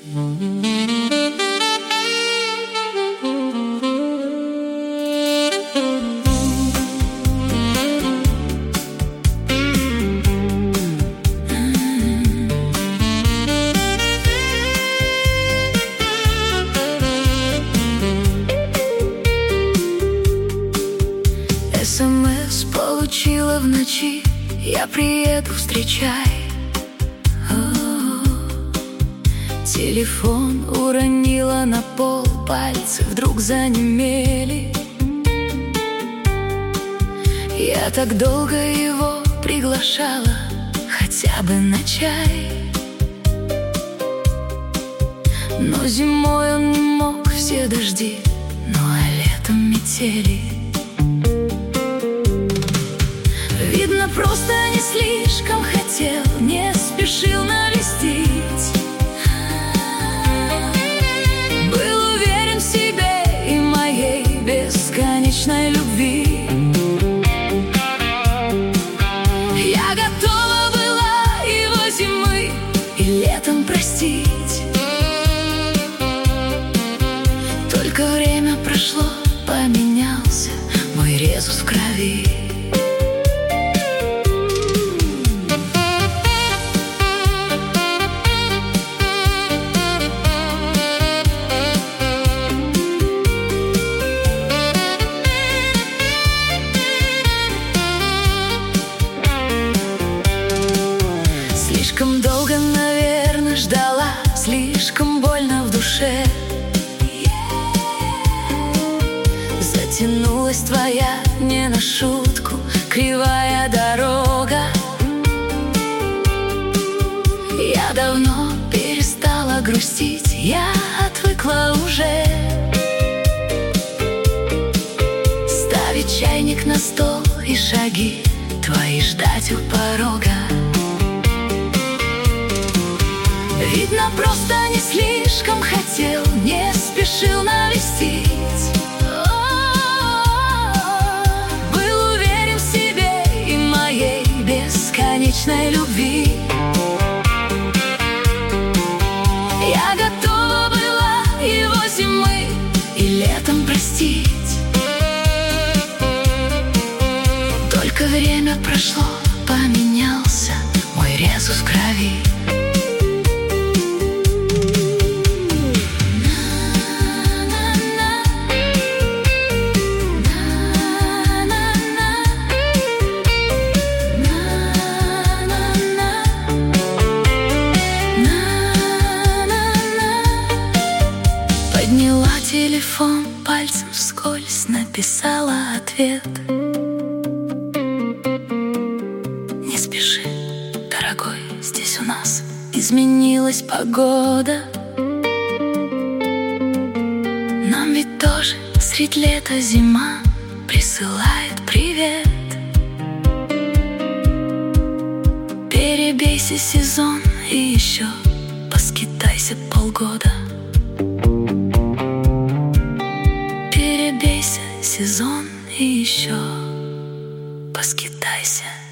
СМС получила в ночи, я приеду, встречай. Телефон уронила на пол, пальцы вдруг занемели. Я так долго его приглашала, хотя бы на чай. Но зимой он не мог, все дожди, ну а летом метели. Видно, просто не слишком хотел, не спешил навестить. Был уверен в себе и моей бесконечной любви. Я готова была его зимы и летом простить. Только время прошло, поменялся мой резус в крови. Слишком долго, наверное, ждала, слишком больно в душе. Затянулась твоя не на шутку кривая дорога. Я давно перестала грустить, я отвыкла уже ставить чайник на стол и шаги твои ждать у порога. Видно, просто не слишком хотел, не спешил навестить. Был уверен в себе и моей бесконечной любви. Я готова была его зимы и летом простить. Только время прошло, поменялся мой резус в крови. Подняла телефон, пальцем вскользь написала ответ. Не спеши, дорогой, здесь у нас изменилась погода. Нам ведь тоже средь лета зима присылает привет. Перебейся сезон и еще поскитайся полгода. Перебейся сезон и еще поскитайся.